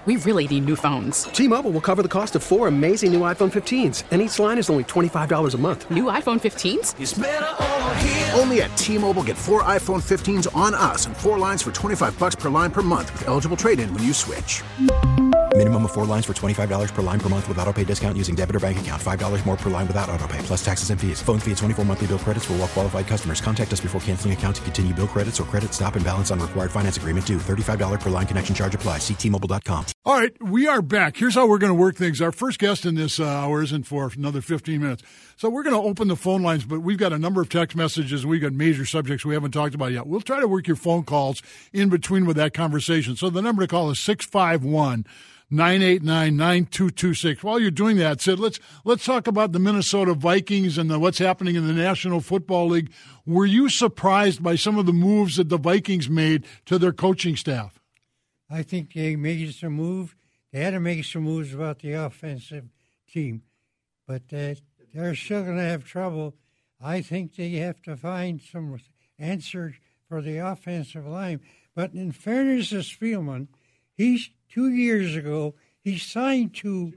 We really need new phones. T-Mobile will cover the cost of 4 amazing new iPhone 15s, and each line is only $25 a month. New iPhone 15s? It's better over here. Only at T-Mobile, get 4 iPhone 15s on us and 4 lines for $25 per line per month with eligible trade-in when you switch. Minimum of 4 lines for $25 per line per month with autopay discount using debit or bank account. $5 more per line without autopay, plus taxes and fees. Phone fee at 24 monthly bill credits for well-qualified customers. Contact us before canceling account to continue bill credits or credit stop and balance on required finance agreement due. $35 per line connection charge applies. See T-Mobile.com. All right, we are back. Here's how we're going to work things. Our first guest in this hour isn't for another 15 minutes. So we're going to open the phone lines, but we've got a number of text messages. We've got major subjects we haven't talked about yet. We'll try to work your phone calls in between with that conversation. So the number to call is 651-989-9226. While you're doing that, Sid, let's talk about the Minnesota Vikings and what's happening in the National Football League. Were you surprised by some of the moves that the Vikings made to their coaching staff? I think they made some moves. They had to make some moves about the offensive team, but they're still going to have trouble. I think they have to find some answers for the offensive line. But in fairness to Spielman, 2 years ago, he signed two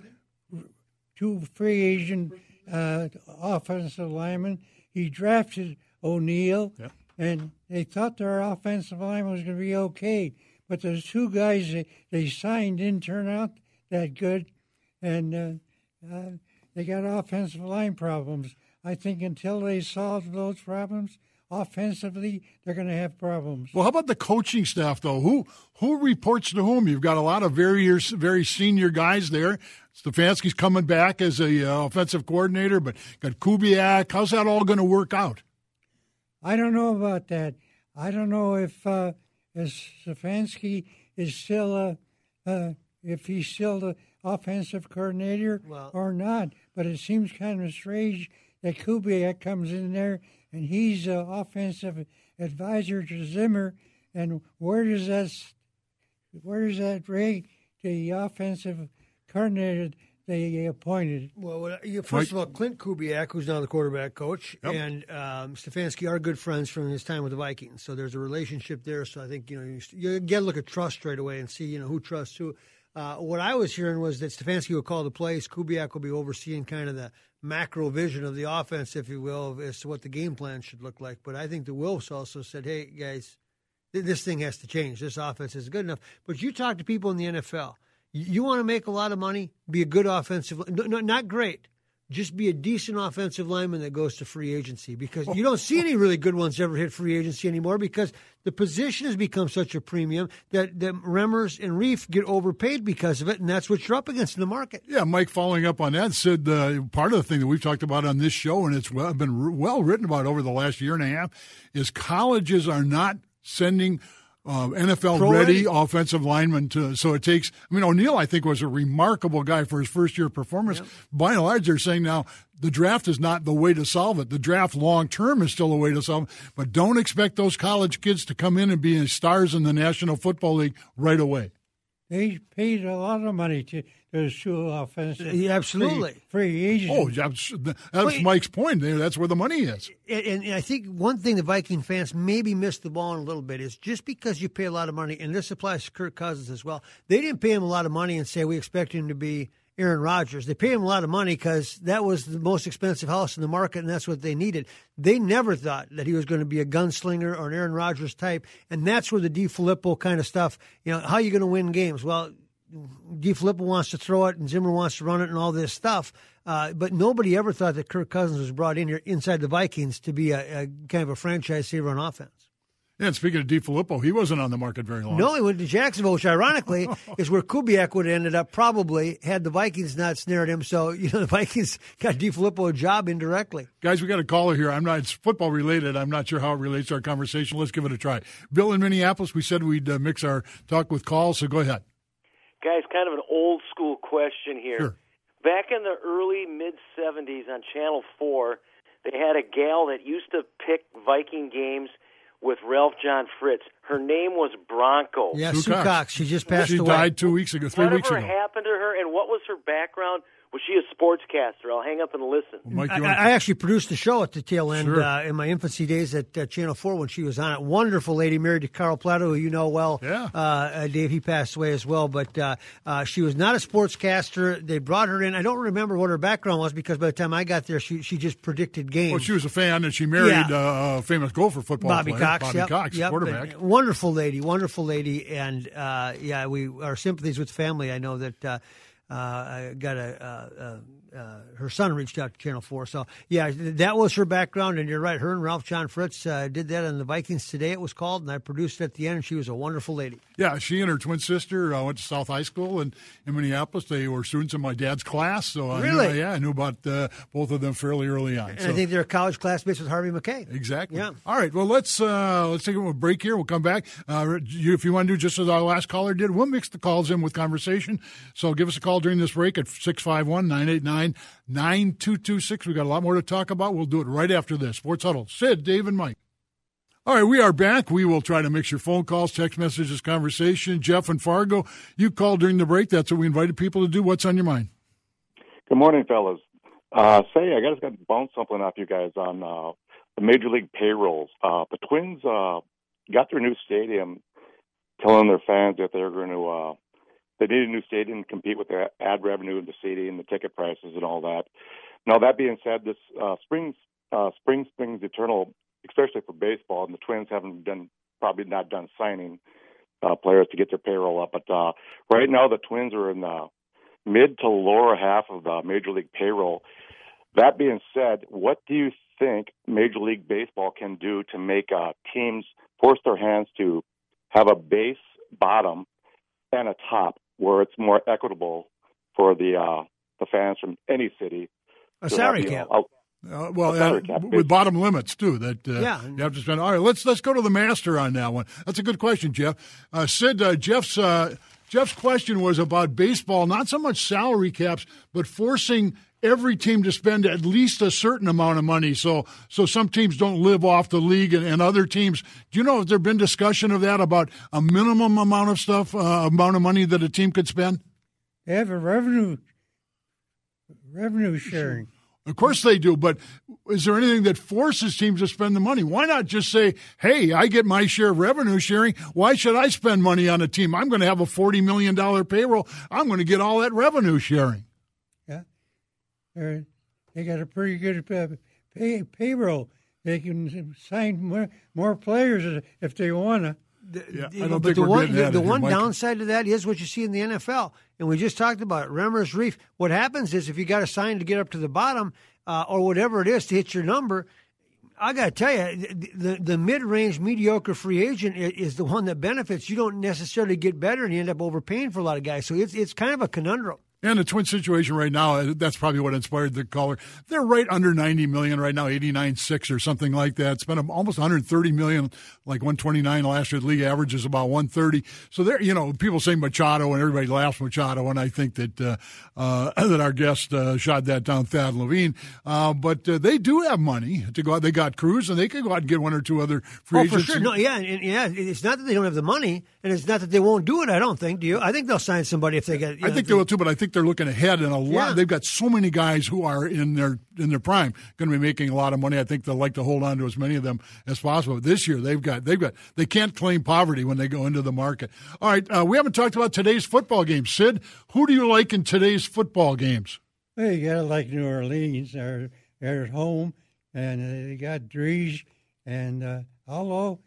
free agent offensive linemen. He drafted O'Neal, and they thought their offensive line was going to be okay. But those two guys they signed didn't turn out that good, and they got offensive line problems. I think until they solve those problems, offensively, they're going to have problems. Well, how about the coaching staff, though? Who reports to whom? You've got a lot of very senior guys there. Stefanski's coming back as a offensive coordinator, but got Kubiak. How's that all going to work out? I don't know about that. I don't know if Stefanski is still if he's still the offensive coordinator or not. But it seems kind of strange that Kubiak comes in there and he's an offensive advisor to Zimmer. And where does that rate the offensive coordinator they appointed? Well, first of all, Clint Kubiak, who's now the quarterback coach, and Stefanski are good friends from his time with the Vikings. So there's a relationship there. So I think you got to look at trust right away and see who trusts who. What I was hearing was that Stefanski will call the plays. Kubiak will be overseeing kind of the macro vision of the offense, if you will, as to what the game plan should look like. But I think the Wolves also said, hey, guys, this thing has to change. This offense is good enough. But you talk to people in the NFL. You want to make a lot of money, be a good offensive – no, not great. Just be a decent offensive lineman that goes to free agency, because you don't see any really good ones ever hit free agency anymore, because the position has become such a premium that Remmers and Reif get overpaid because of it, and that's what you're up against in the market. Yeah, Mike, following up on that, said part of the thing that we've talked about on this show, and it's been well written about over the last year and a half, is colleges are not sending NFL-ready offensive linemen so it takes – O'Neal, I think, was a remarkable guy for his first-year performance. Yep. By and large, they're saying now the draft is not the way to solve it. The draft long-term is still a way to solve it, but don't expect those college kids to come in and be stars in the National Football League right away. They paid a lot of money to those two offensive free agents. Oh, that's Mike's point. That's where the money is. And I think one thing the Viking fans maybe missed the ball on a little bit is just because you pay a lot of money, and this applies to Kirk Cousins as well, they didn't pay him a lot of money and say we expect him to be Aaron Rodgers. They paid him a lot of money because that was the most expensive house in the market, and that's what they needed. They never thought that he was going to be a gunslinger or an Aaron Rodgers type, and that's where the DeFilippo kind of stuff, how are you going to win games? Well, DeFilippo wants to throw it, and Zimmer wants to run it and all this stuff, but nobody ever thought that Kirk Cousins was brought in here inside the Vikings to be a kind of a franchise saver on offense. Yeah, and speaking of DeFilippo, he wasn't on the market very long. No, he went to Jacksonville, which ironically is where Kubiak would have ended up probably had the Vikings not snared him. So, the Vikings got DeFilippo a job indirectly. Guys, we got a caller here. It's football related. I'm not sure how it relates to our conversation. Let's give it a try. Bill in Minneapolis, we said we'd mix our talk with calls, so go ahead. Guys, kind of an old school question here. Sure. Back in the early mid-'70s on Channel 4, they had a gal that used to pick Viking games with Ralph John Fritz. Her name was Bronco. Yeah, Sue Cox. She just passed away. She died 2 weeks ago, 3 weeks ago. Whatever happened to her, and what was her background Was she a sportscaster? I'll hang up and listen. Mike, I actually produced the show at the tail end Sure. in my infancy days at Channel 4 when she was on it. Wonderful lady, married to Carl Plato, who you know well. Yeah. Dave, he passed away as well. But she was not a sportscaster. They brought her in. I don't remember what her background was because by the time I got there, she just predicted games. Well, she was a fan, and she married a famous Gopher football Bobby player. Cox. Bobby Cox, quarterback. Wonderful lady. And, our sympathies with the family. I know that I got her son reached out to Channel 4. So, that was her background, and you're right. Her and Ralph John Fritz did that on the Vikings Today, it was called, and I produced it at the end, and she was a wonderful lady. Yeah, she and her twin sister went to South High School in Minneapolis. They were students in my dad's class. So Really? I knew about both of them fairly early on. And I think they're college classmates with Harvey McKay. Exactly. Yeah. All right. Well, let's take a break here. We'll come back. If you want to do just as our last caller did, we'll mix the calls in with conversation. So give us a call during this break at 651-989-9226. We got a lot more to talk about. We'll do it right after this. Sports Huddle. Sid, Dave, and Mike. All right, we are back. We will try to mix your phone calls, text messages, conversation. Jeff and Fargo, you called during the break. That's what we invited people to do. What's on your mind? Good morning, fellas. I just got to bounce something off you guys on the Major League payrolls. The Twins got their new stadium, telling their fans that they're going to they need a new stadium to compete with the ad revenue in the city and the ticket prices and all that. Now, that being said, this spring springs eternal, especially for baseball, and the Twins probably not done signing players to get their payroll up. But right now, the Twins are in the mid to lower half of the Major League payroll. That being said, what do you think Major League Baseball can do to make teams force their hands to have a base, bottom, and a top where it's more equitable for the fans from any city? A salary cap. With bottom limits too. That you have to spend. All right, let's go to the master on that one. That's a good question, Jeff. Sid, Jeff's question was about baseball, not so much salary caps, but forcing every team to spend at least a certain amount of money. So some teams don't live off the league, and other teams. Do you know, has there been discussion of that about a minimum amount of amount of money that a team could spend? They have a revenue sharing. Of course they do, but is there anything that forces teams to spend the money? Why not just say, hey, I get my share of revenue sharing. Why should I spend money on a team? I'm going to have a $40 million payroll. I'm going to get all that revenue sharing. Yeah. They got a pretty good payroll. They can sign more players if they want to. The one downside to that is what you see in the NFL, and we just talked about it. Remmer's Reef. What happens is if you got a sign to get up to the bottom or whatever it is to hit your number, I got to tell you, the mid-range mediocre free agent is the one that benefits. You don't necessarily get better, and you end up overpaying for a lot of guys. So it's kind of a conundrum. And the Twin situation right now, that's probably what inspired the caller. They're right under $90 million right now, 89.6 or something like that. Spent almost $130 million, like $129 last year. The league average is about $130. So there, people say Machado, and everybody laughs Machado, and I think that that our guest shot that down, Thad Levine. But they do have money to go out. They got Cruz, and they could go out and get one or two other free agents. For sure. No, it's not that they don't have the money, and it's not that they won't do it. I don't think. Do you? I think they'll sign somebody if they get. I think they will too, but I think they're looking ahead, and a lot. Yeah. They've got so many guys who are in their prime, going to be making a lot of money. I think they'll like to hold on to as many of them as possible. But this year, they can't claim poverty when they go into the market. All right, we haven't talked about today's football game. Sid, who do you like in today's football games? Well, you got to like New Orleans. They're at home, and they got Drees, and although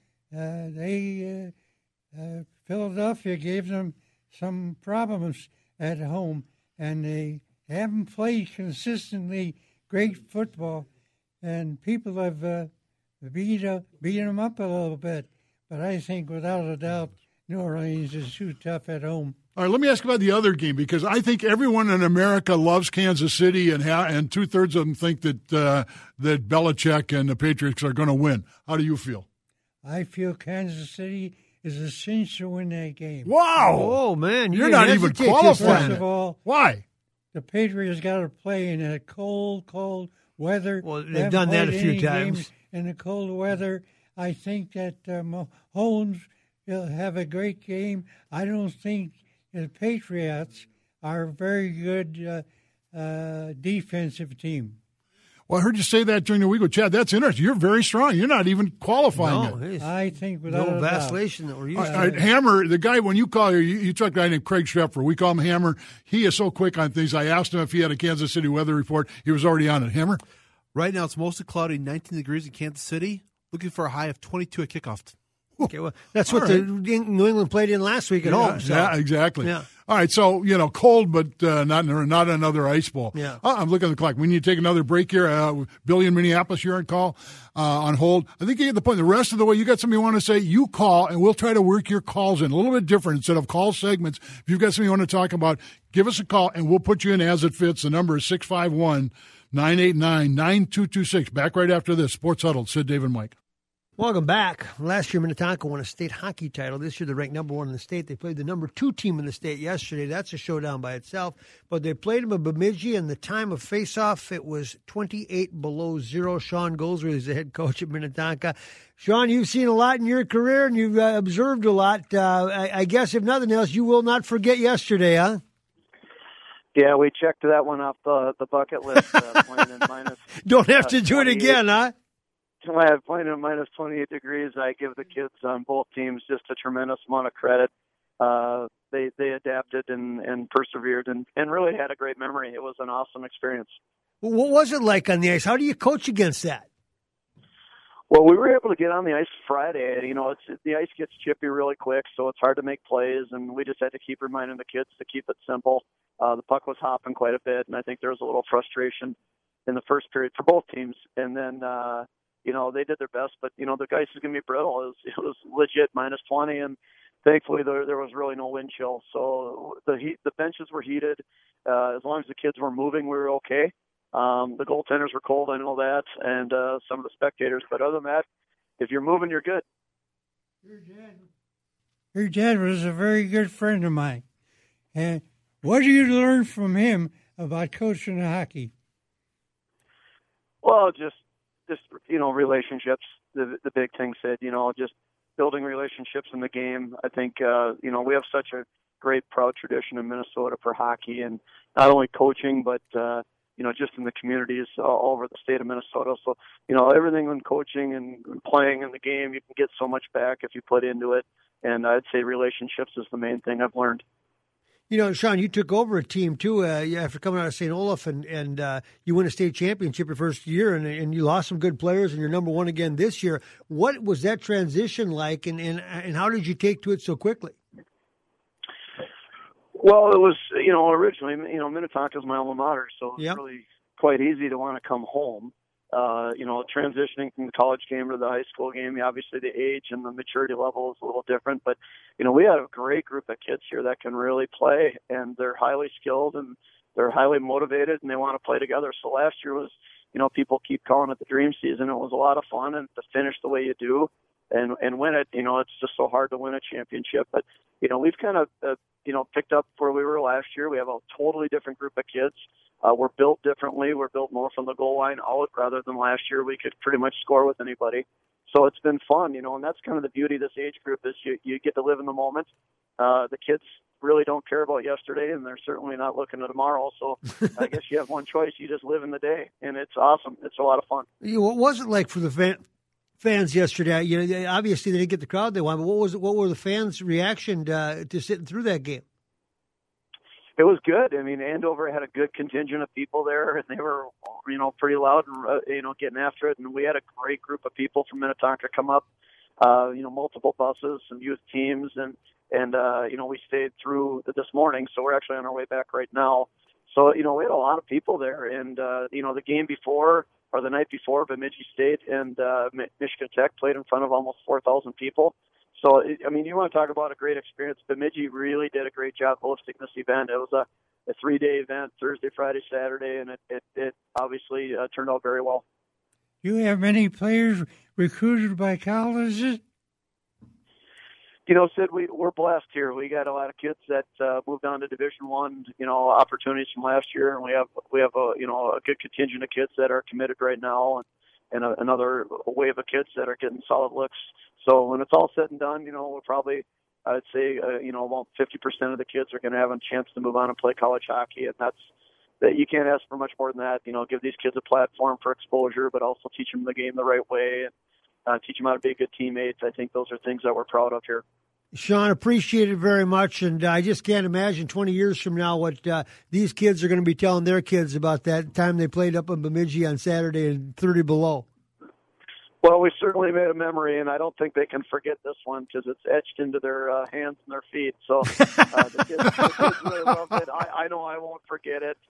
Philadelphia gave them some problems at home, and they haven't played consistently great football, and people have beat them up a little bit. But I think, without a doubt, New Orleans is too tough at home. All right, let me ask about the other game, because I think everyone in America loves Kansas City, and two-thirds of them think that that Belichick and the Patriots are going to win. How do you feel? I feel Kansas City is a cinch to win that game. Wow! Oh, man. You're not even qualified. First of all, why? The Patriots got to play in a cold weather. Well, they've done that a few times. In the cold weather, I think that Mahomes will have a great game. I don't think the Patriots are very good defensive team. Well, I heard you say that during the week with Chad. That's interesting. You're very strong. You're not even qualifying it. I think without no a doubt. vacillation that we're used to. All right, Hammer, the guy, when you call you took a guy named Craig Scheffer. We call him Hammer. He is so quick on things. I asked him if he had a Kansas City weather report. He was already on it. Hammer? Right now it's mostly cloudy, 19 degrees in Kansas City. Looking for a high of 22 at kickoff. Okay, well, that's what the New England played in last week at home. So. Yeah, exactly. Yeah. All right, so, cold, but not another ice bowl. Yeah. I'm looking at the clock. We need to take another break here. Billy in Minneapolis, you're on call, on hold. I think you get the point. The rest of the way, you got something you want to say, you call, and we'll try to work your calls in. A little bit different. Instead of call segments, if you've got something you want to talk about, give us a call, and we'll put you in as it fits. The number is 651-989-9226. Back right after this. Sports Huddle, Sid, Dave, and Mike. Welcome back. Last year, Minnetonka won a state hockey title. This year, they're ranked number 1 in the state. They played the number 2 team in the state yesterday. That's a showdown by itself. But they played them at Bemidji, and the time of face-off, it was 28 below zero. Sean Goldsworthy is the head coach at Minnetonka. Sean, you've seen a lot in your career, and you've observed a lot. I guess, if nothing else, you will not forget yesterday, huh? Yeah, we checked that one off the bucket list. Playing in minus. Don't have to do it again, huh? Playing in minus 28 degrees, I give the kids on both teams just a tremendous amount of credit. They adapted and persevered and really had a great memory. It was an awesome experience. What was it like on the ice? How do you coach against that? Well, we were able to get on the ice Friday. The ice gets chippy really quick, so it's hard to make plays, and we just had to keep reminding the kids to keep it simple. The puck was hopping quite a bit, and I think there was a little frustration in the first period for both teams. And then, they did their best, but, the ice is going to be brittle. It was legit minus 20, and thankfully there was really no wind chill. So the benches were heated. As long as the kids were moving, we were okay. The goaltenders were cold, I know that, and some of the spectators. But other than that, if you're moving, you're good. Your dad was a very good friend of mine. And what did you learn from him about coaching hockey? Well, just relationships. The big thing said, just building relationships in the game. I think we have such a great, proud tradition in Minnesota for hockey, and not only coaching, but just in the communities all over the state of Minnesota. So, everything in coaching and playing in the game, you can get so much back if you put into it. And I'd say relationships is the main thing I've learned. Sean, you took over a team, too, after coming out of St. Olaf, and you won a state championship your first year, and you lost some good players, and you're number 1 again this year. What was that transition like, and how did you take to it so quickly? Well, it was, originally, Minnetonka's my alma mater, so it was really quite easy to want to come home. Transitioning from the college game to the high school game, obviously the age and the maturity level is a little different, but, we had a great group of kids here that can really play, and they're highly skilled and they're highly motivated, and they want to play together. So last year was, people keep calling it the dream season. It was a lot of fun, and to finish the way you do and win it, it's just so hard to win a championship. But, we've kind of, picked up where we were last year. We have a totally different group of kids. We're built differently. We're built more from the goal line out rather than last year. We could pretty much score with anybody. So it's been fun, and that's kind of the beauty of this age group is you get to live in the moment. The kids really don't care about yesterday, and they're certainly not looking at tomorrow. So I guess you have one choice. You just live in the day, and it's awesome. It's a lot of fun. What was it like for the fans yesterday? Obviously they didn't get the crowd they wanted, but what were the fans' reaction to sitting through that game? It was good. I mean, Andover had a good contingent of people there, and they were, pretty loud and, getting after it. And we had a great group of people from Minnetonka come up, multiple buses, some youth teams, and we stayed through this morning. So we're actually on our way back right now. So, we had a lot of people there. And, the game before or the night before, Bemidji State and Michigan Tech played in front of almost 4,000 people. So, you want to talk about a great experience. Bemidji really did a great job hosting this event. It was a 3-day event, Thursday, Friday, Saturday, and it obviously turned out very well. You have many players recruited by colleges? Sid, we're blessed here. We got a lot of kids that moved on to Division I, opportunities from last year, and we have a good contingent of kids that are committed right now, and another wave of kids that are getting solid looks. So when it's all said and done, we're probably, I'd say, about 50% of the kids are going to have a chance to move on and play college hockey, and that you can't ask for much more than that. Give these kids a platform for exposure, but also teach them the game the right way and teach them how to be good teammates. I think those are things that we're proud of here. Sean, appreciate it very much, and I just can't imagine 20 years from now what these kids are going to be telling their kids about that time they played up in Bemidji on Saturday and 30 below. Well, we certainly made a memory, and I don't think they can forget this one because it's etched into their hands and their feet. So the kids really loved it. I know I won't forget it.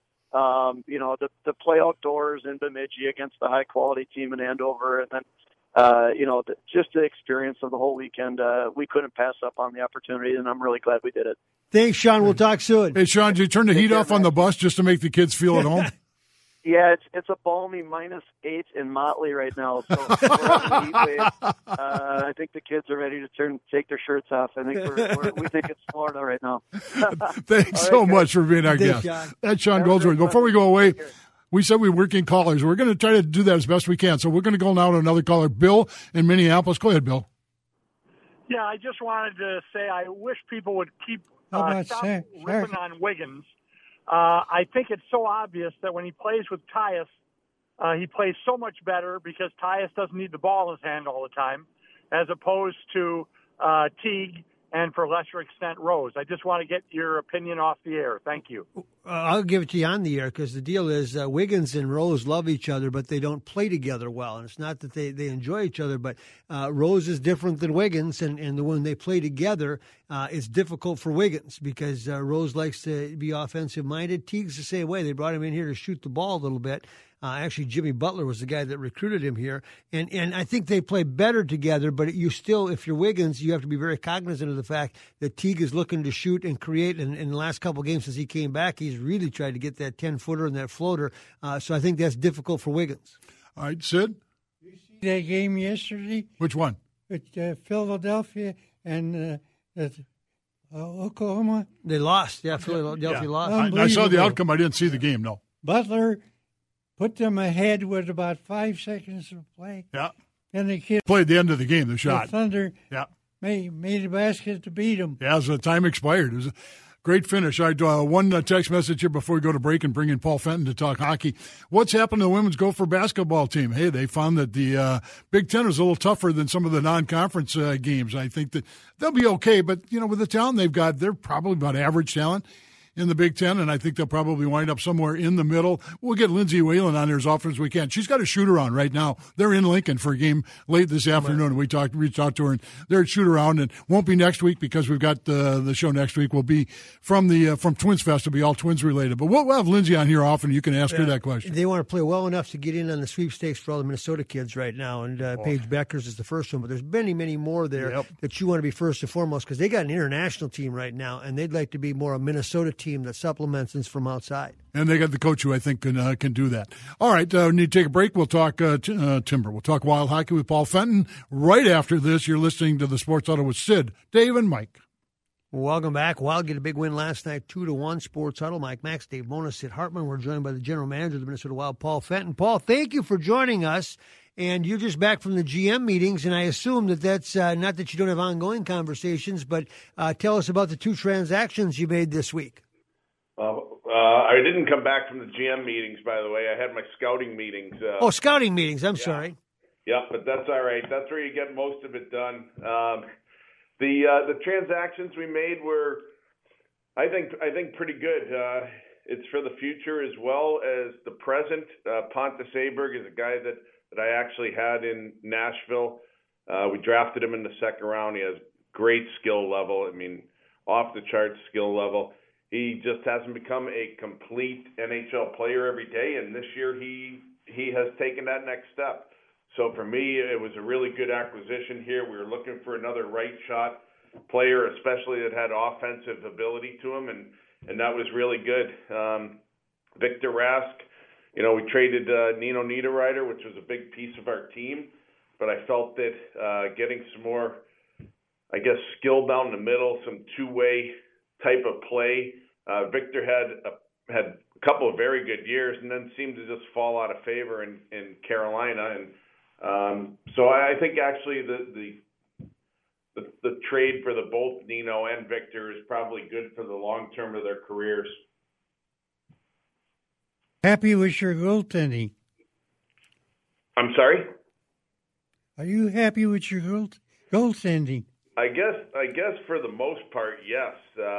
To play outdoors in Bemidji against the high-quality team in Andover, and then, just the experience of the whole weekend, we couldn't pass up on the opportunity, and I'm really glad we did it. Thanks, Sean. We'll talk soon. Hey, Sean, did you turn the heat off on the bus just to make the kids feel at home? Yeah, it's a balmy -8 in Motley right now, so we're on the heat wave. I think the kids are ready to take their shirts off. I think we think it's Florida right now. Thanks so much for being our guest. Sean. That's Sean Goldsworth. Before we go away, we said we work in callers. We're going to try to do that as best we can. So we're going to go now to another caller, Bill in Minneapolis. Go ahead, Bill. Yeah, I just wanted to say I wish people would keep stop ripping on Wiggins. I think it's so obvious that when he plays with Tyus, he plays so much better because Tyus doesn't need the ball in his hand all the time, as opposed to Teague and, for a lesser extent, Rose. I just want to get your opinion off the air. Thank you. I'll give it to you on the air because the deal is Wiggins and Rose love each other, but they don't play together well. And it's not that they enjoy each other, but Rose is different than Wiggins, and when they play together, it's difficult for Wiggins because Rose likes to be offensive-minded. Teague's the same way. They brought him in here to shoot the ball a little bit. Actually, Jimmy Butler was the guy that recruited him here. And I think they play better together, but you still, if you're Wiggins, you have to be very cognizant of the fact that Teague is looking to shoot and create. And in the last couple of games since he came back, he's really tried to get that 10-footer and that floater. So I think that's difficult for Wiggins. All right, Sid? Did you see that game yesterday? Which one? With Philadelphia and Oklahoma. They lost. Yeah, Philadelphia lost. I saw the outcome. I didn't see the game, no. Butler put them ahead with about 5 seconds to play. Yeah. And the kid played the end of the game, the shot. The Thunder made a basket to beat them. Yeah, as the time expired. It was a great finish. I had one text message here before we go to break and bring in Paul Fenton to talk hockey. What's happened to the women's Gopher basketball team? Hey, they found that the Big Ten is a little tougher than some of the non-conference games. I think that they'll be okay, but, with the talent they've got, they're probably about average talent in the Big Ten, and I think they'll probably wind up somewhere in the middle. We'll get Lindsay Whalen on there as often as we can. She's got a shooter-on right now. They're in Lincoln for a game late this afternoon, and we reached out to her, and they're at shoot-around, and won't be next week because we've got the show next week will be from Twins Fest. It'll be all Twins related. But we'll have Lindsay on here often. You can ask her that question. They want to play well enough to get in on the sweepstakes for all the Minnesota kids right now, and Paige Beckers is the first one, but there's many, many more there that you want to be first and foremost because they got an international team right now, and they'd like to be more a Minnesota team that supplements from outside. And they got the coach who I think can do that. All right, we need to take a break. We'll talk Timber. We'll talk Wild Hockey with Paul Fenton. Right after this, you're listening to the Sports Huddle with Sid, Dave, and Mike. Welcome back. Wild get a big win last night, 2-1. Sports Huddle. Mike Max, Dave Mona, Sid Hartman. We're joined by the general manager of the Minnesota Wild, Paul Fenton. Paul, thank you for joining us. And you're just back from the GM meetings, and I assume that's not that you don't have ongoing conversations, but tell us about the 2 transactions you made this week. I didn't come back from the GM meetings, by the way. I had my scouting meetings. Scouting meetings. I'm sorry. Yeah, but that's all right. That's where you get most of it done. The transactions we made were, I think, pretty good. It's for the future as well as the present. Pontus Aberg is a guy that I actually had in Nashville. We drafted him in the second round. He has great skill level. I mean, off the charts skill level. He just hasn't become a complete NHL player every day, and this year he has taken that next step. So for me, it was a really good acquisition here. We were looking for another right shot player, especially that had offensive ability to him, and that was really good. Victor Rask, we traded Nino Niederreiter, which was a big piece of our team, but I felt that getting some more, skill down the middle, some two-way type of play. Victor had a couple of very good years and then seemed to just fall out of favor in Carolina. And so I think actually the trade for both Nino and Victor is probably good for the long term of their careers. happy with your goaltending? I'm sorry? Are you happy with your goaltending? I guess for the most part, yes.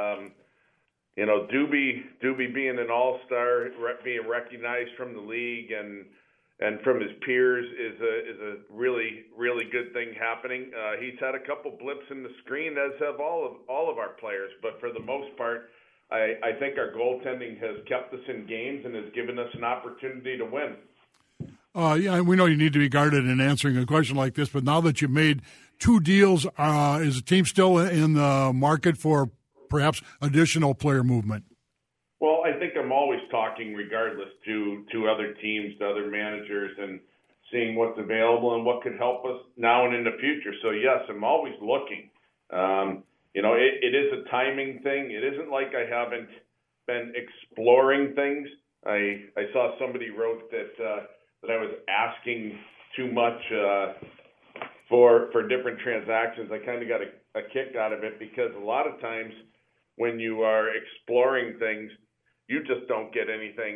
Doobie being an all-star, being recognized from the league and from his peers is a really, really good thing happening. He's had a couple blips in the screen, as have all of our players, but for the most part, I think our goaltending has kept us in games and has given us an opportunity to win. Yeah, we know you need to be guarded in answering a question like this, but now that you've made 2 deals, is the team still in the market for perhaps additional player movement? Well, I think I'm always talking regardless to other teams, to other managers, and seeing what's available and what could help us now and in the future. So, yes, I'm always looking. It is a timing thing. It isn't like I haven't been exploring things. I saw somebody wrote that I was asking too much for different transactions. I kind of got a kick out of it because a lot of times when you are exploring things, you just don't get anything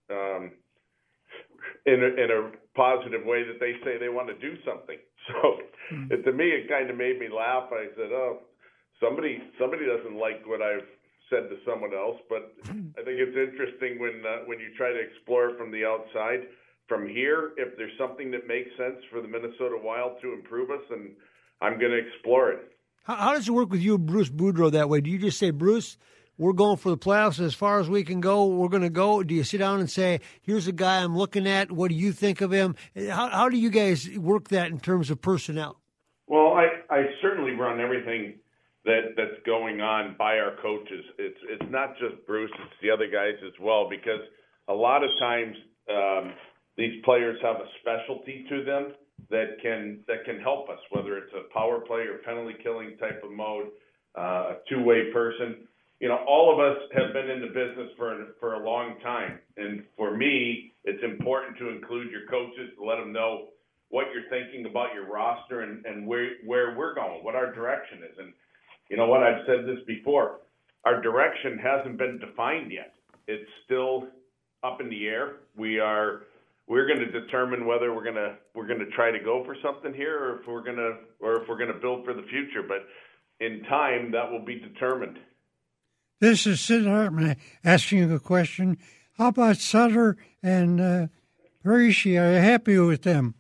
in a positive way that they say they want to do something. So to me, it kind of made me laugh. I said, oh, somebody doesn't like what I've said to someone else, but I think it's interesting when you try to explore from the outside. From here, if there's something that makes sense for the Minnesota Wild to improve us, and I'm going to explore it. How does it work with you and Bruce Boudreau that way? Do you just say, Bruce, we're going for the playoffs as far as we can go, we're going to go? Do you sit down and say, here's a guy I'm looking at, what do you think of him? How do you guys work that in terms of personnel? Well, I certainly run everything that's going on by our coaches. It's not just Bruce, it's the other guys as well, because a lot of times these players have a specialty to them that can help us, whether it's a power play or penalty killing type of mode, a two-way person. All of us have been in the business for a long time, and for me, it's important to include your coaches to let them know what you're thinking about your roster and where we're going, what our direction is. And you know what? I've said this before. Our direction hasn't been defined yet. It's still up in the air. We're going to determine whether we're going to try to go for something here, or if we're going to build for the future. But in time, that will be determined. This is Sid Hartman asking you a question. How about Sutter and Parisi? Are you happy with them?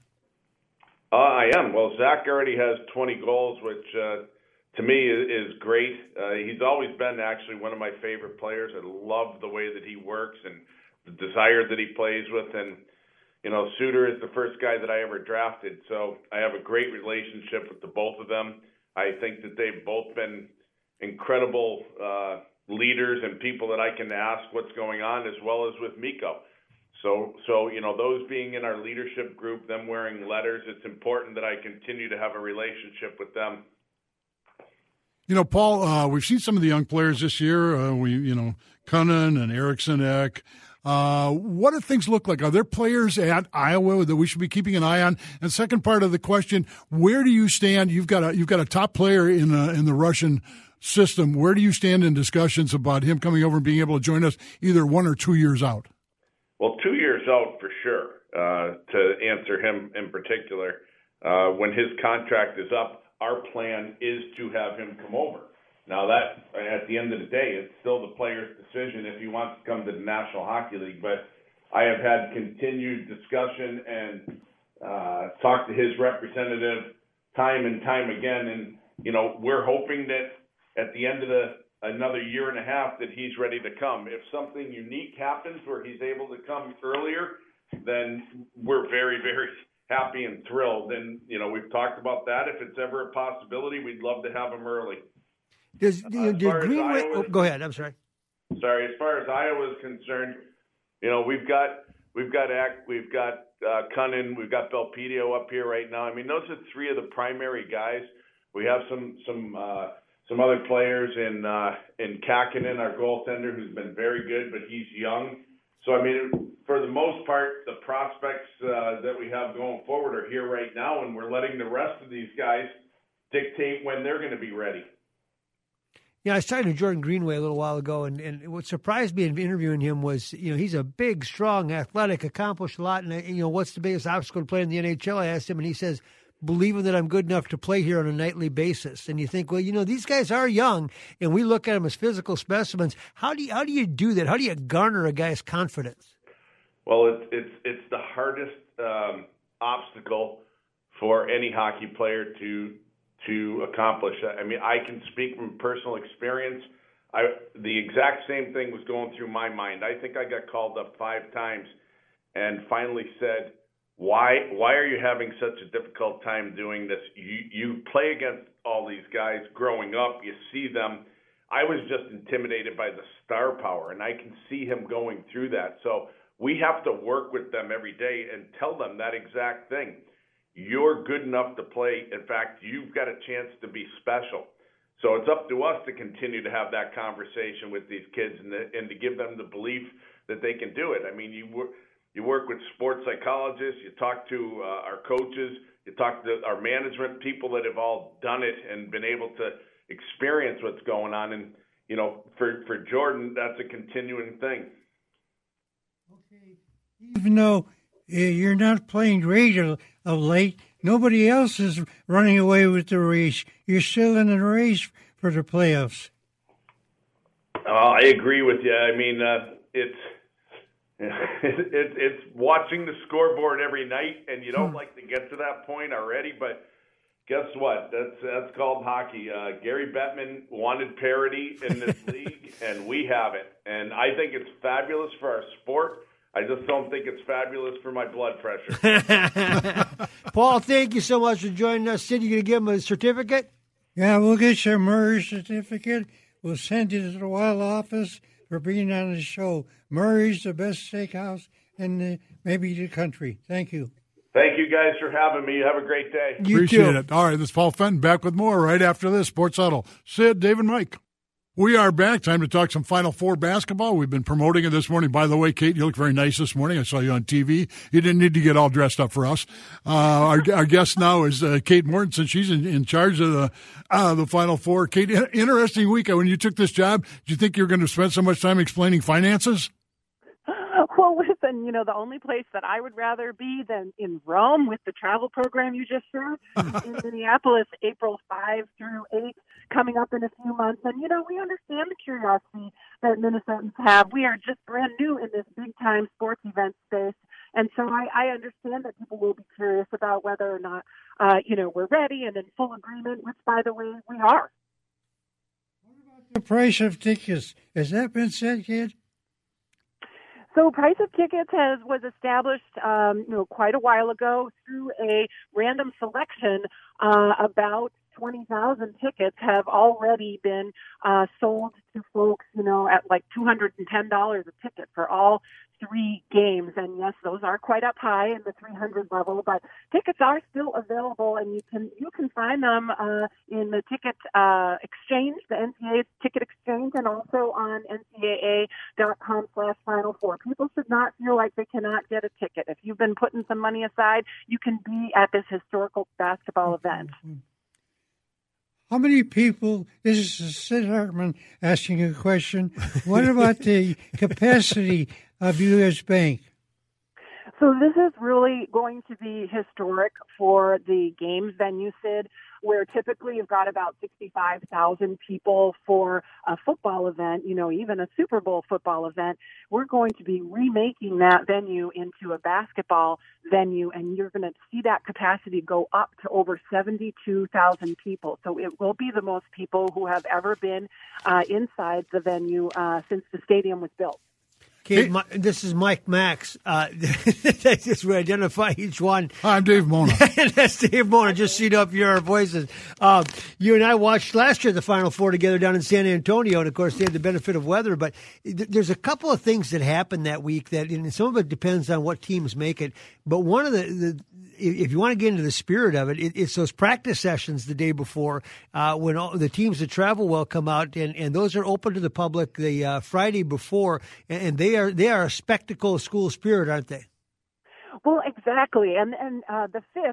I am. Well, Zach already has 20 goals, which to me is great. He's always been actually one of my favorite players. I love the way that he works and the desire that he plays with. And Suter is the first guy that I ever drafted, so I have a great relationship with the both of them. I think that they've both been incredible leaders and people that I can ask what's going on, as well as with Mikko. So those being in our leadership group, them wearing letters, it's important that I continue to have a relationship with them. Paul, we've seen some of the young players this year. Cunnin and Eriksson Ek. What do things look like? Are there players at Iowa that we should be keeping an eye on? And second part of the question, where do you stand? You've got a top player in the Russian system. Where do you stand in discussions about him coming over and being able to join us either 1 or 2 years out? Well, 2 years out for sure, to answer him in particular. When his contract is up, our plan is to have him come over. Now, that, at the end of the day, it's still the player's decision if he wants to come to the National Hockey League. But I have had continued discussion and talked to his representative time and time again. And, we're hoping that at the end of another year and a half that he's ready to come. If something unique happens where he's able to come earlier, then we're very, very happy and thrilled. And, we've talked about that. If it's ever a possibility, we'd love to have him early. Go ahead. I'm sorry. Sorry. As far as Iowa is concerned, we've got Cunnin, we've got Belpedio up here right now. I mean, those are 3 of the primary guys. We have some other players in Kakinen, our goaltender, who's been very good, but he's young. So I mean, for the most part, the prospects that we have going forward are here right now, and we're letting the rest of these guys dictate when they're going to be ready. Yeah, I was talking to Jordan Greenway a little while ago, and what surprised me in interviewing him was, he's a big, strong, athletic, accomplished a lot, and what's the biggest obstacle to play in the NHL? I asked him, and he says, believing that I'm good enough to play here on a nightly basis. And you think, well, these guys are young, and we look at them as physical specimens. How do you do that? How do you garner a guy's confidence? Well, it's the hardest obstacle for any hockey player to accomplish. I mean, I can speak from personal experience. The exact same thing was going through my mind. I think I got called up 5 times and finally said, why are you having such a difficult time doing this? You play against all these guys growing up. You see them. I was just intimidated by the star power, and I can see him going through that. So we have to work with them every day and tell them that exact thing. You're good enough to play. In fact, you've got a chance to be special. So it's up to us to continue to have that conversation with these kids and to give them the belief that they can do it. I mean, you work with sports psychologists, you talk to our coaches, you talk to our management people that have all done it and been able to experience what's going on. And, for Jordan, that's a continuing thing. Okay. Even though you're not playing great of late, nobody else is running away with the race. You're still in the race for the playoffs. I agree with you. I mean, it's watching the scoreboard every night, and you don't like to get to that point already, but guess what? That's called hockey. Gary Bettman wanted parity in this league, and we have it. And I think it's fabulous for our sport. I just don't think it's fabulous for my blood pressure. Paul, thank you so much for joining us. Sid, you going to give him a certificate? Yeah, we'll get you a Murray certificate. We'll send you to the Wild office for being on the show. Murray's the best steakhouse in maybe the country. Thank you. Thank you guys for having me. You have a great day. Appreciate it. All right, this is Paul Fenton back with more right after this. Sports Huddle. Sid, Dave, and Mike. We are back. Time to talk some Final Four basketball. We've been promoting it this morning. By the way, Kate, you look very nice this morning. I saw you on TV. You didn't need to get all dressed up for us. Our guest now is Kate Mortensen. She's in charge of the Final Four. Kate, interesting week. When you took this job, did you think you were going to spend so much time explaining finances? Well, listen, the only place that I would rather be than in Rome with the travel program you just shared in Minneapolis, April 5 through 8, coming up in a few months. And, we understand the curiosity that Minnesotans have. We are just brand new in this big-time sports event space. And so I understand that people will be curious about whether or not, we're ready and in full agreement, which, by the way, we are. What about the price of tickets? Has that been set yet? So price of tickets was established, quite a while ago through a random selection. About 20,000 tickets have already been sold to folks, at like $210 a ticket for all 3 games. And yes, those are quite up high in the 300 level, but tickets are still available, and you can find them in the ticket exchange, the NCAA ticket exchange, and also on ncaa.com/Final Four. People should not feel like they cannot get a ticket. If you've been putting some money aside, you can be at this historical basketball event. How many people, this is Sid Hartman asking a question, what about the capacity of U.S. Bank? So this is really going to be historic for the games venue, Sid, where typically you've got about 65,000 people for a football event, even a Super Bowl football event. We're going to be remaking that venue into a basketball venue, and you're going to see that capacity go up to over 72,000 people. So it will be the most people who have ever been inside the venue since the stadium was built. Okay, this is Mike Max. Just we identify each one. Hi, I'm Dave Mona. That's Dave Mona. Just seat up your voices. You and I watched last year the Final Four together down in San Antonio, and of course they had the benefit of weather. But there's a couple of things that happened that week that, and some of it depends on what teams make it. But one of the if you want to get into the spirit of it, it's those practice sessions the day before when all the teams that travel well come out, and those are open to the public the Friday before, and they are a spectacle of school spirit, aren't they? Well, exactly. And the 5th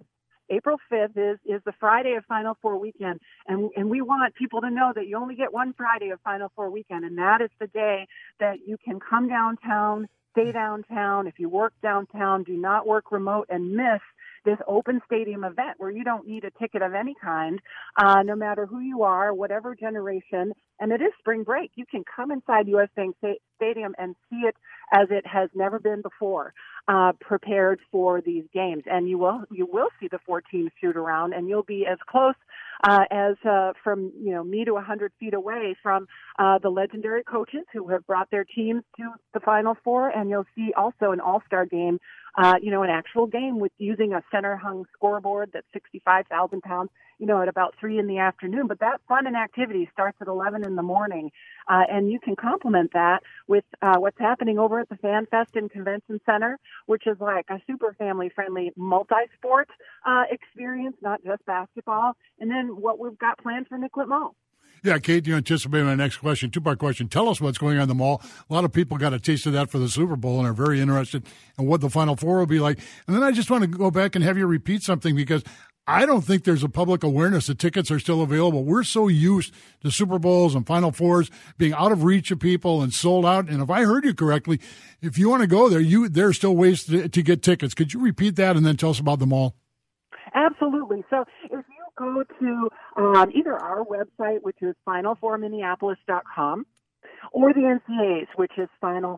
April 5th is the Friday of Final Four weekend, and we want people to know that you only get one Friday of Final Four weekend, and that is the day that you can come downtown, stay downtown. If you work downtown, do not work remote and miss this open stadium event where you don't need a ticket of any kind, no matter who you are, whatever generation. And it is spring break. You can come inside U.S. Bank Stadium and see it as it has never been before, prepared for these games. And you will see the 4 teams shoot around, and you'll be as close as from me to 100 feet away from the legendary coaches who have brought their teams to the Final Four. And you'll see also an all-star game, an actual game with using a center-hung scoreboard that's 65,000 pounds, at about 3 in the afternoon. But that fun and activity starts at 11 in the morning. And you can complement that with what's happening over at the Fan Fest and Convention Center, which is like a super family-friendly multi-sport experience, not just basketball. And then what we've got planned for Nicollet Mall. Yeah, Kate, you anticipate my next question. 2-part question. Tell us what's going on in the mall. A lot of people got a taste of that for the Super Bowl and are very interested in what the Final Four will be like. And then I just want to go back and have you repeat something, because I don't think there's a public awareness that tickets are still available. We're so used to Super Bowls and Final Fours being out of reach of people and sold out. And if I heard you correctly, if you want to go there, there are still ways to get tickets. Could you repeat that and then tell us about the mall? Absolutely. So if you go to either our website, which is final4minneapolis.com, or the NCAA's, which is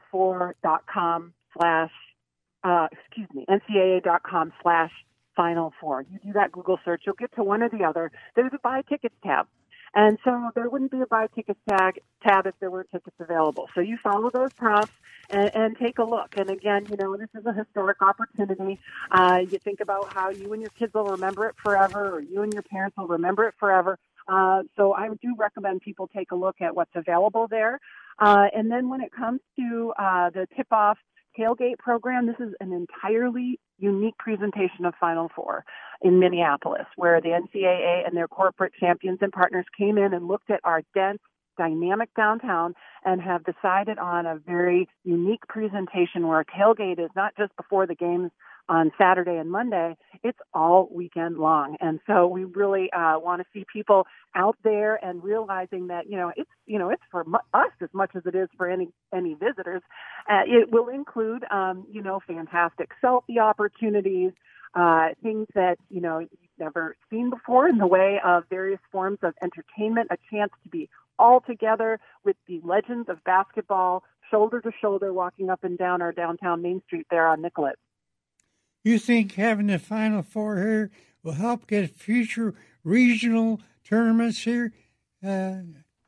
NCAA.com/Final Four. You do that Google search, you'll get to one or the other. There's a buy tickets tab. And so there wouldn't be a buy tickets tab if there were tickets available. So you follow those prompts and take a look. And again, this is a historic opportunity. You think about how you and your kids will remember it forever, or you and your parents will remember it forever. So I do recommend people take a look at what's available there. And then when it comes to the tip-off tailgate program, this is an entirely unique presentation of Final Four in Minneapolis, where the NCAA and their corporate champions and partners came in and looked at our dense, dynamic downtown and have decided on a very unique presentation where a tailgate is not just before the games on Saturday and Monday, it's all weekend long. And so we really want to see people out there and realizing that, it's for us as much as it is for any visitors. It will include, fantastic selfie opportunities, things that, you've never seen before in the way of various forms of entertainment, a chance to be all together with the legends of basketball, shoulder to shoulder, walking up and down our downtown Main Street there on Nicollet. You think having the Final Four here will help get future regional tournaments here? How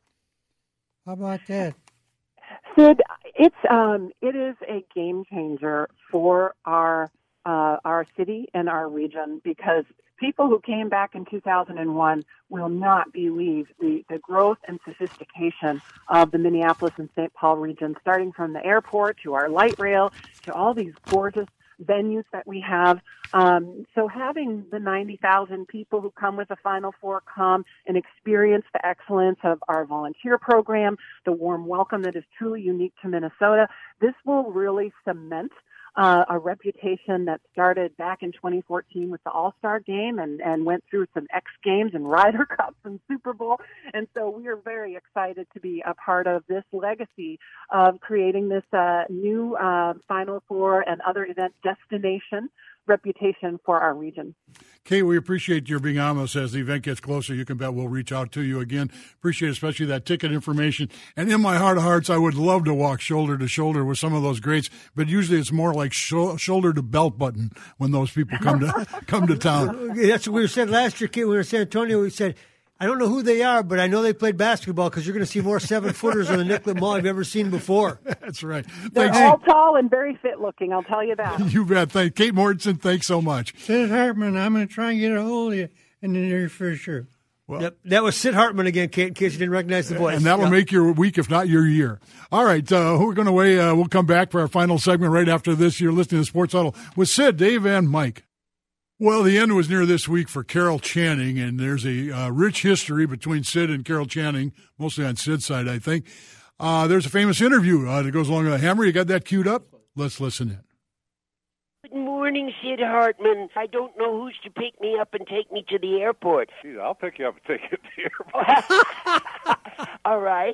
about that? Sid, it is a game changer for our city and our region, because people who came back in 2001 will not believe the growth and sophistication of the Minneapolis and St. Paul region, starting from the airport to our light rail to all these gorgeous venues that we have. So having the 90,000 people who come with the Final Four come and experience the excellence of our volunteer program, the warm welcome that is truly unique to Minnesota, this will really cement a reputation that started back in 2014 with the All-Star Game and went through some X Games and Ryder Cups and Super Bowl. And so we are very excited to be a part of this legacy of creating this new Final Four and other event destination reputation for our region. Kate, we appreciate your being on us. As the event gets closer, you can bet we'll reach out to you again. Appreciate especially that ticket information. And in my heart of hearts, I would love to walk shoulder to shoulder with some of those greats, but usually it's more like shoulder to belt button when those people come to town. That's what we said last year, Kate. We were in San Antonio. We said, I don't know who they are, but I know they played basketball, because you're going to see more 7-footers on the Nicollet Mall I've ever seen before. That's right. They're all tall and very fit looking, I'll tell you that. You bet. Kate Mortensen, thanks so much. Sid Hartman, I'm going to try and get a hold of you in the near future. Well, yep, that was Sid Hartman again, Kate, in case you didn't recognize the voice. And that'll make your week, if not your year. All right, we're going to wait. We'll come back for our final segment right after this. You're listening to Sports Huddle with Sid, Dave, and Mike. Well, the end was near this week for Carol Channing, and there's a rich history between Sid and Carol Channing, mostly on Sid's side, I think. There's a famous interview that goes along with the Hammer. You got that queued up? Let's listen in. Good morning, Sid Hartman. I don't know who's to pick me up and take me to the airport. Geez, I'll pick you up and take you to the airport. All right.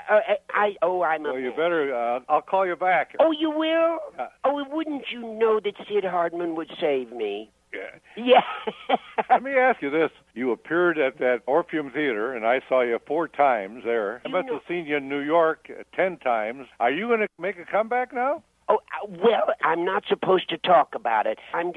Well, you better. I'll call you back. Oh, you will? Wouldn't you know that Sid Hartman would save me? Yeah. Let me ask you this. You appeared at that Orpheum Theater, and I saw you 4 times there. I must have seen you in New York 10 times. Are you going to make a comeback now? Oh, well, I'm not supposed to talk about it. I'm.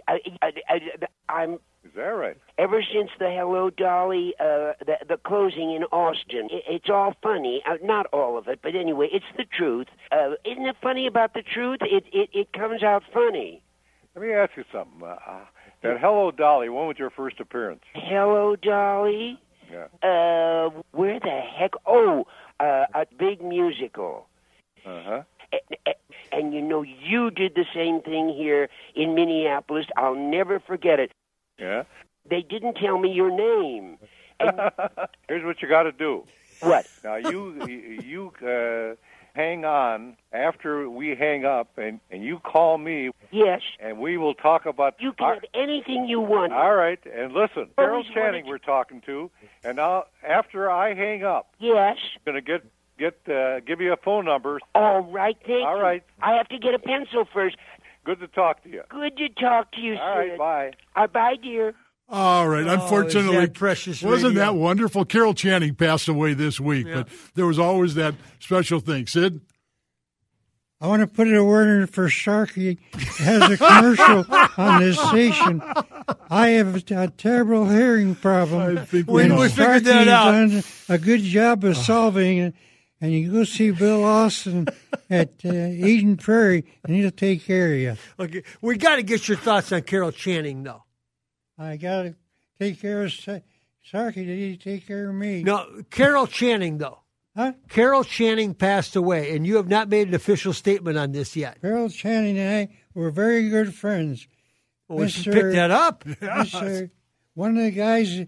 Is that right? Ever since the Hello Dolly, the closing in Austin, it's all funny. Not all of it, but anyway, it's the truth. Isn't it funny about the truth? It comes out funny. Let me ask you something. That Hello Dolly, when was your first appearance? Hello Dolly? Yeah. Where the heck? Oh, a big musical. Uh-huh. And you know, you did the same thing here in Minneapolis. I'll never forget it. Yeah? They didn't tell me your name. And here's what you got to do. What? Now, you hang on after we hang up, and you call me. Yes. And we will talk about... You can have anything you want. All right. And listen, Carol Channing we're talking to, and now after I hang up... Yes. I'm going to give you a phone number. All right, thank you. All right. I have to get a pencil first. Good to talk to you. Good to talk to you, Sid. All right, bye. Bye, dear. All right. Unfortunately, that precious wasn't radio. that wonderful? Carol Channing passed away this week, but there was always that special thing. Sid? I want to put a word in for Sharky. Has a commercial on this station. I have a terrible hearing problem. I think we figured that out. Done a good job of solving it. And you go see Bill Austin at Eden Prairie, and he'll take care of you. Okay, we got to get your thoughts on Carol Channing, though. I got to take care of Sarky. Did he take care of me? No, Carol Channing, though. Huh? Carol Channing passed away, and you have not made an official statement on this yet. Carol Channing and I were very good friends. Well, we should pick that up. One of the guys,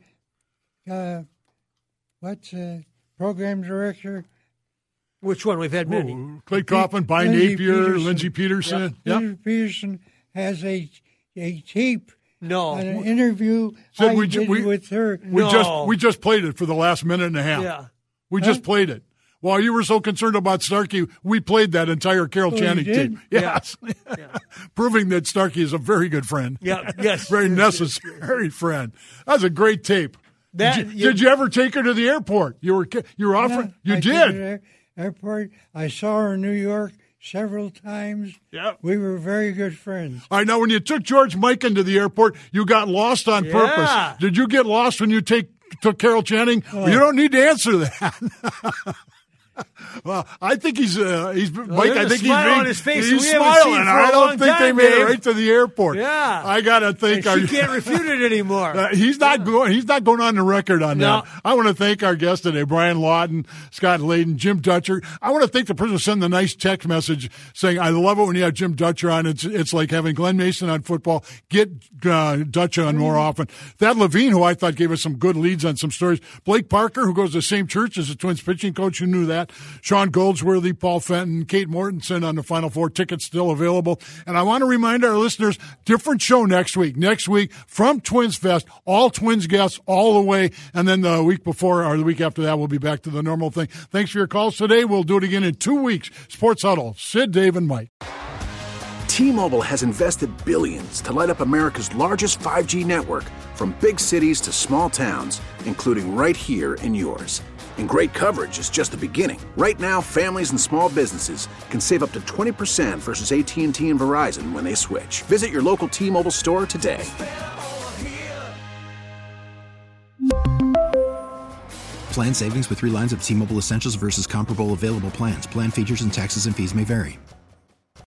program director? Which one? We've had many. Clay Kaufman, Brian Napier, Lindsey Peterson. Yeah. Lindsey Peterson has a tape. No, an interview I did with her. We just played it for the last minute and a half. Yeah, we just played it. While you were so concerned about Starkey, we played that entire Carol Channing tape. Yes, proving that Starkey is a very good friend. Yeah, yes, very necessary friend. That's a great tape. Did you ever take her to the airport? You were offering. Yeah, you did. Airport. I saw her in New York several times. Yeah. We were very good friends. All right, now when you took George Mikan to the airport, you got lost on purpose. Did you get lost when you took Carol Channing? Oh. You don't need to answer that. Well, I think he's Mike. I think on his face. He's smiling. I don't think they made it right to the airport. Yeah, I gotta think. She can't refute it anymore. He's not going. He's not going on the record on that. I want to thank our guests today: Brian Lawton, Scott Layden, Jim Dutcher. I want to thank the person who sent the nice text message saying, "I love it when you have Jim Dutcher on. It's like having Glenn Mason on football. Get Dutcher on more often." Thad Levine, who I thought gave us some good leads on some stories. Blake Parker, who goes to the same church as the Twins pitching coach, who knew that. Sean Goldsworthy, Paul Fenton, Kate Mortensen on the Final Four. Tickets still available. And I want to remind our listeners, different show next week. Next week from Twins Fest, all Twins guests all the way. And then the week before or the week after that, we'll be back to the normal thing. Thanks for your calls today. We'll do it again in 2 weeks. Sports Huddle, Sid, Dave, and Mike. T-Mobile has invested billions to light up America's largest 5G network, from big cities to small towns, including right here in yours. And great coverage is just the beginning. Right now, families and small businesses can save up to 20% versus AT&T and Verizon when they switch. Visit your local T-Mobile store today. Plan savings with 3 lines of T-Mobile Essentials versus comparable available plans. Plan features and taxes and fees may vary.